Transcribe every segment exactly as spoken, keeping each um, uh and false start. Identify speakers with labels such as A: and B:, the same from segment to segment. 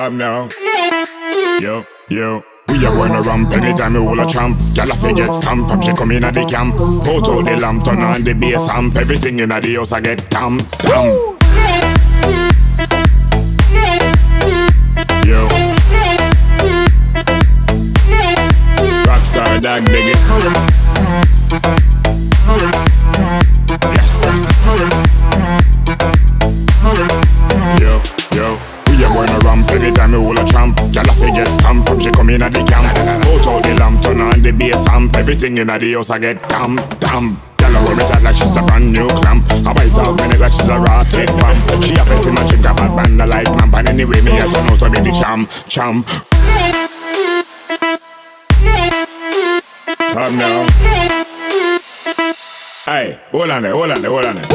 A: Come now. Yo, yo. We are going to ramp anytime we hold a champ. Gyal a fi get stamped from she come in at the camp. Put out the lamp, turn on the bass amp. Everything in the house I get damn, damn. Yo. Rockstar dog dig it. Yes. Yo, yo. We are gonna ramp anytime we hold a champ. Gyal a fi get stamped from she come in at the camp. Put out the lamp, turn on the bass amp. Everything in the house I get damn, damn. Gyal a hold me tight like she's a brand new clamp. I bite off my neck like she's a raw tape fam. She a face in my chick a bad band a like lamp. And anyway me a turn out to be the champ, champ. Come now. Hey, hold on there, hold on there, hold on there.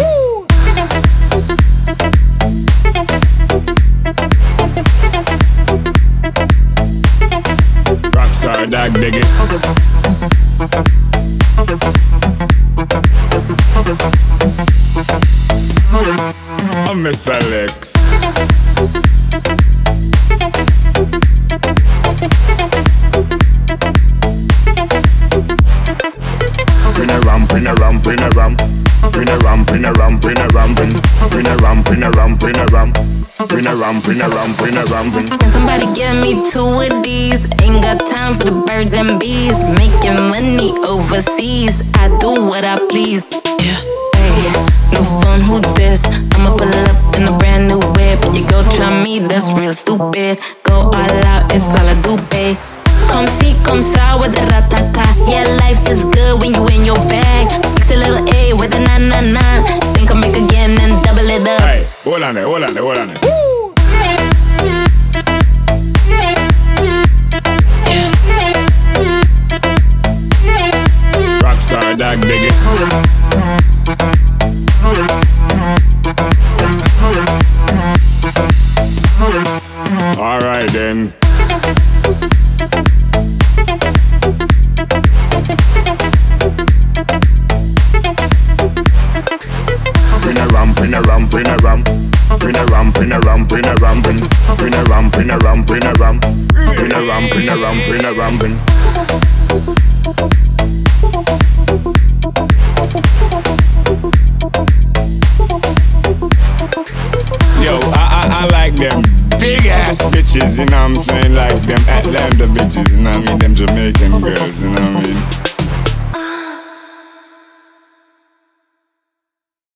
A: Rockstar dog dig it. I'm Miss Alex. Bring a ramp, bring a ramp, bring a ramp. Bring a ramp, bring a ramp, bring a ramp. Bring a ramp, bring a ramp, bring a ramp. Bring a ramp, bring a ramp, bring a ramp.
B: Can somebody give me two of these? Ain't got time for the birds and bees. Making money overseas, I do what I please. Yeah, hey, new phone, who this? I'ma pull up in a brand new whip. You go try me, that's real stupid. Go all out, it's all I do, babe. Come see, come saw with the ratata. Yeah, life is good when you in your bag. Mix a little A with a na na na. Think I'll make again and double it up.
A: Hey, hold on there, hold on there, hold on there. Rockstar dog dig it. Alright then. Bring a ramp, bring a ramp, bring a ramp. Bring a ramp, bring a ramp, bring a ramp. Bring a ramp, bring a ramp, bring a ramp. Bring a ramp, bring a ramp, bring a ramp. Yo, I, I, I like them big ass bitches, you know what I'm saying? Like them Atlanta bitches, you know what I mean? Them Jamaican girls, you know what I mean?